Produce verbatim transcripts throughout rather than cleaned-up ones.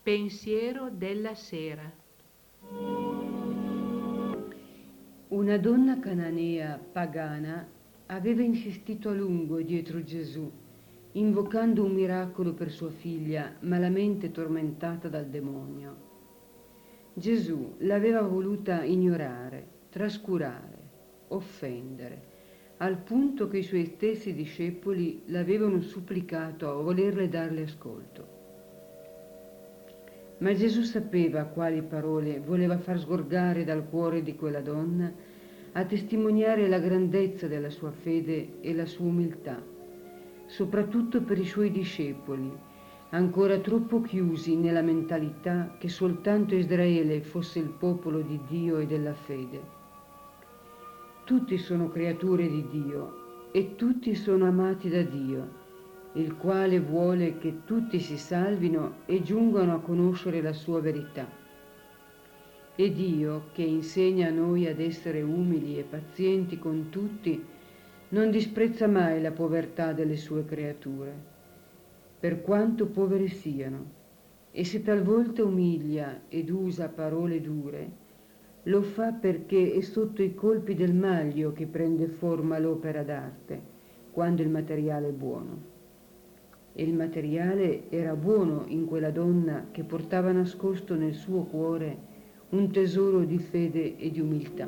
Pensiero della sera. Una donna cananea pagana aveva insistito a lungo dietro Gesù, invocando un miracolo per sua figlia malamente tormentata dal demonio. Gesù l'aveva voluta ignorare, trascurare, offendere, al punto che i suoi stessi discepoli l'avevano supplicato a volerle darle ascolto. Ma Gesù sapeva quali parole voleva far sgorgare dal cuore di quella donna a testimoniare la grandezza della sua fede e la sua umiltà, soprattutto per i suoi discepoli, ancora troppo chiusi nella mentalità che soltanto Israele fosse il popolo di Dio e della fede. Tutti sono creature di Dio e tutti sono amati da Dio, il quale vuole che tutti si salvino e giungano a conoscere la sua verità. E Dio, che insegna a noi ad essere umili e pazienti con tutti, non disprezza mai la povertà delle sue creature, per quanto povere siano, e se talvolta umilia ed usa parole dure, lo fa perché è sotto i colpi del maglio che prende forma l'opera d'arte, quando il materiale è buono. E il materiale era buono in quella donna che portava nascosto nel suo cuore un tesoro di fede e di umiltà.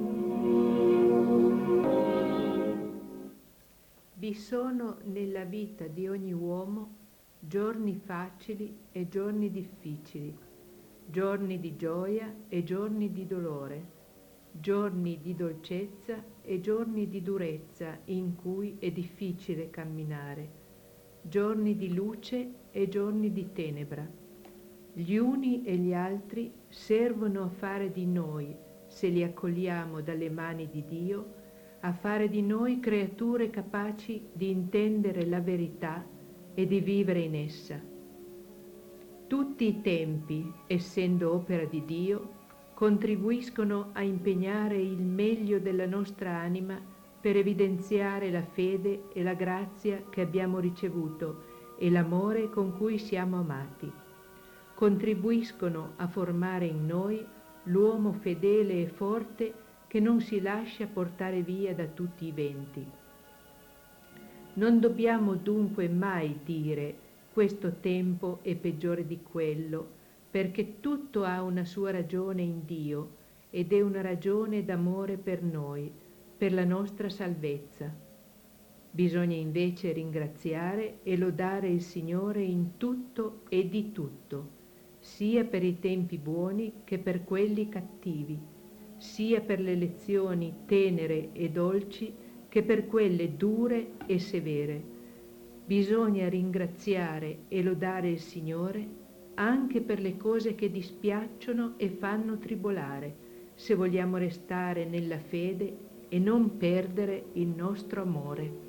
Vi sono nella vita di ogni uomo giorni facili e giorni difficili, giorni di gioia e giorni di dolore, giorni di dolcezza e giorni di durezza in cui è difficile camminare, giorni di luce e giorni di tenebra. Gli uni e gli altri servono a fare di noi, se li accogliamo dalle mani di Dio, a fare di noi creature capaci di intendere la verità e di vivere in essa. Tutti i tempi, essendo opera di Dio, contribuiscono a impegnare il meglio della nostra anima per evidenziare la fede e la grazia che abbiamo ricevuto e l'amore con cui siamo amati. Contribuiscono a formare in noi l'uomo fedele e forte che non si lascia portare via da tutti i venti. Non dobbiamo dunque mai dire questo tempo è peggiore di quello, perché tutto ha una sua ragione in Dio ed è una ragione d'amore per noi, per la nostra salvezza. Bisogna invece ringraziare e lodare il Signore in tutto e di tutto, sia per i tempi buoni che per quelli cattivi, sia per le lezioni tenere e dolci che per quelle dure e severe. Bisogna ringraziare e lodare il Signore anche per le cose che dispiacciono e fanno tribolare, se vogliamo restare nella fede e non perdere il nostro amore.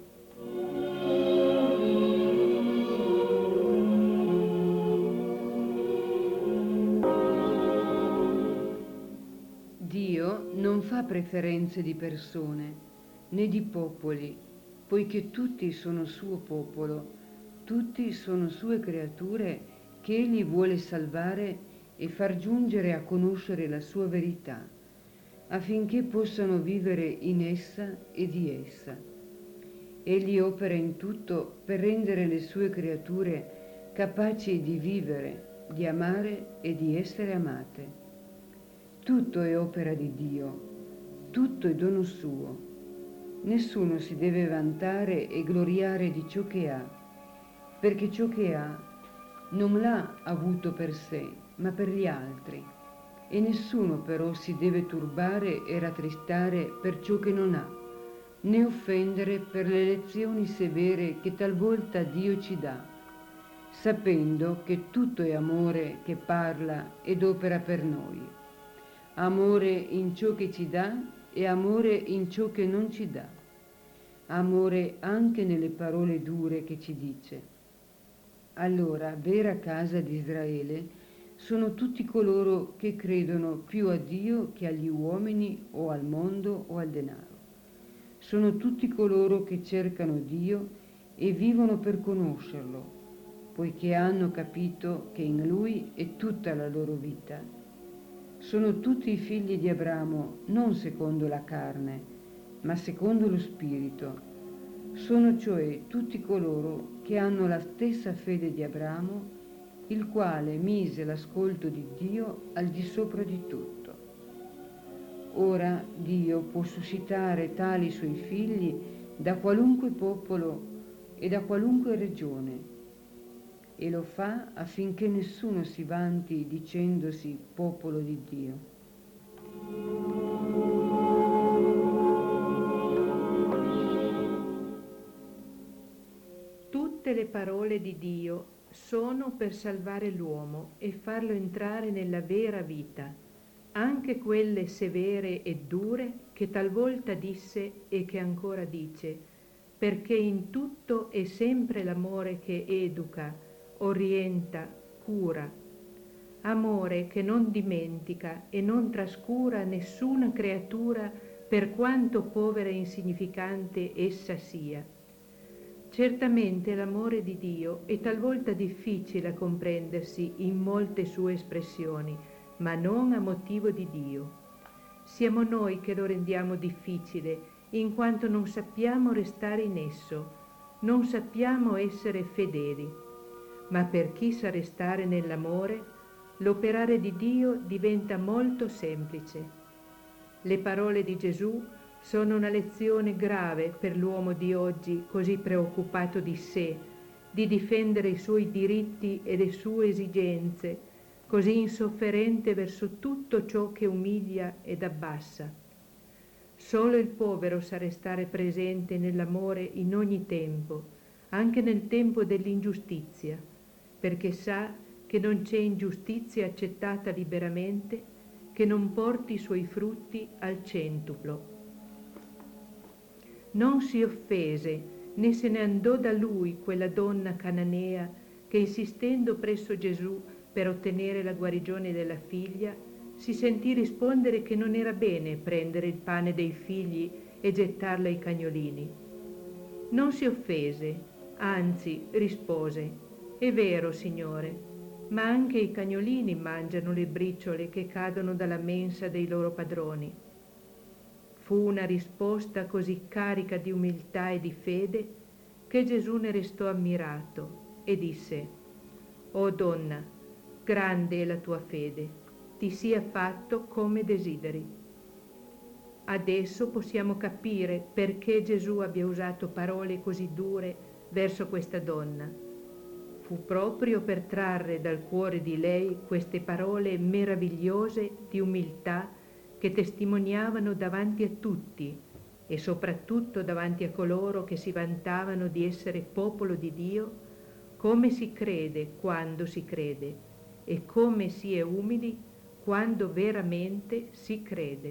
Dio non fa preferenze di persone né di popoli, poiché tutti sono suo popolo, tutti sono sue creature che egli vuole salvare e far giungere a conoscere la sua verità, affinché possano vivere in essa e di essa. Egli opera in tutto per rendere le sue creature capaci di vivere, di amare e di essere amate. Tutto è opera di Dio, tutto è dono suo. Nessuno si deve vantare e gloriare di ciò che ha, perché ciò che ha non l'ha avuto per sé, ma per gli altri. E nessuno però si deve turbare e rattristare per ciò che non ha, né offendere per le lezioni severe che talvolta Dio ci dà, sapendo che tutto è amore che parla ed opera per noi. Amore in ciò che ci dà e amore in ciò che non ci dà. Amore anche nelle parole dure che ci dice. Allora, vera casa di Israele sono tutti coloro che credono più a Dio che agli uomini o al mondo o al denaro. Sono tutti coloro che cercano Dio e vivono per conoscerlo, poiché hanno capito che in Lui è tutta la loro vita. Sono tutti i figli di Abramo, non secondo la carne, ma secondo lo Spirito. Sono cioè tutti coloro che hanno la stessa fede di Abramo, il quale mise l'ascolto di Dio al di sopra di tutto. Ora Dio può suscitare tali suoi figli da qualunque popolo e da qualunque regione, e lo fa affinché nessuno si vanti dicendosi popolo di Dio. Tutte le parole di Dio sono per salvare l'uomo e farlo entrare nella vera vita, anche quelle severe e dure che talvolta disse e che ancora dice, perché in tutto è sempre l'amore che educa, orienta, cura. Amore che non dimentica e non trascura nessuna creatura per quanto povera e insignificante essa sia. Certamente l'amore di Dio è talvolta difficile a comprendersi in molte sue espressioni, ma non a motivo di Dio. Siamo noi che lo rendiamo difficile, in quanto non sappiamo restare in esso, non sappiamo essere fedeli. Ma per chi sa restare nell'amore, l'operare di Dio diventa molto semplice. Le parole di Gesù sono una lezione grave per l'uomo di oggi così preoccupato di sé, di difendere i suoi diritti e le sue esigenze, così insofferente verso tutto ciò che umilia ed abbassa. Solo il povero sa restare presente nell'amore in ogni tempo, anche nel tempo dell'ingiustizia, perché sa che non c'è ingiustizia accettata liberamente che non porti i suoi frutti al centuplo. Non si offese né se ne andò da lui quella donna cananea che, insistendo presso Gesù per ottenere la guarigione della figlia, si sentì rispondere che non era bene prendere il pane dei figli e gettarlo ai cagnolini. Non si offese, anzi rispose: «È vero, Signore, ma anche i cagnolini mangiano le briciole che cadono dalla mensa dei loro padroni». Fu una risposta così carica di umiltà e di fede che Gesù ne restò ammirato e disse: «O donna, grande è la tua fede, ti sia fatto come desideri». Adesso possiamo capire perché Gesù abbia usato parole così dure verso questa donna. Fu proprio per trarre dal cuore di lei queste parole meravigliose di umiltà che testimoniavano davanti a tutti e soprattutto davanti a coloro che si vantavano di essere popolo di Dio, come si crede quando si crede e come si è umili quando veramente si crede.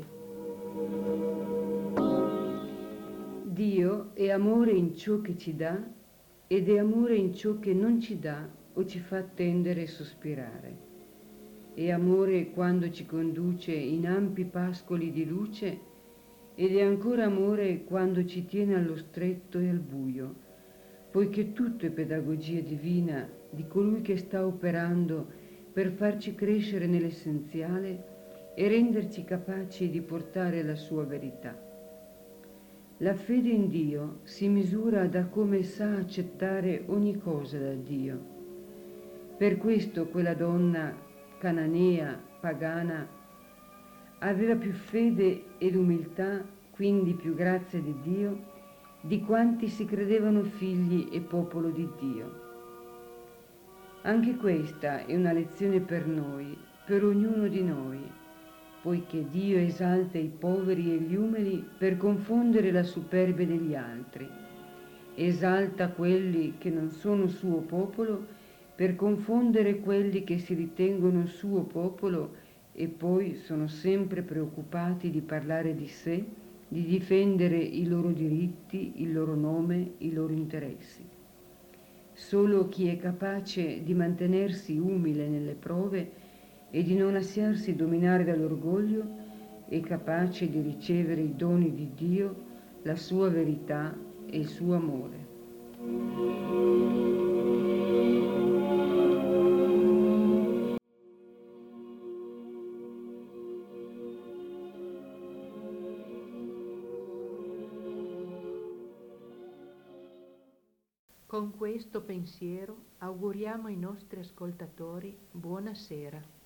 Dio è amore in ciò che ci dà ed è amore in ciò che non ci dà o ci fa attendere e sospirare. È amore quando ci conduce in ampi pascoli di luce ed è ancora amore quando ci tiene allo stretto e al buio, poiché tutto è pedagogia divina di colui che sta operando per farci crescere nell'essenziale e renderci capaci di portare la sua verità. La fede in Dio si misura da come sa accettare ogni cosa da Dio. Per questo quella donna cananea, pagana, aveva più fede ed umiltà, quindi più grazia di Dio, di quanti si credevano figli e popolo di Dio. Anche questa è una lezione per noi, per ognuno di noi, poiché Dio esalta i poveri e gli umili per confondere la superbia degli altri, esalta quelli che non sono suo popolo per confondere quelli che si ritengono suo popolo e poi sono sempre preoccupati di parlare di sé, di difendere i loro diritti, il loro nome, i loro interessi. Solo chi è capace di mantenersi umile nelle prove e di non lasciarsi dominare dall'orgoglio è capace di ricevere i doni di Dio, la sua verità e il suo amore. Con questo pensiero auguriamo ai nostri ascoltatori buona sera.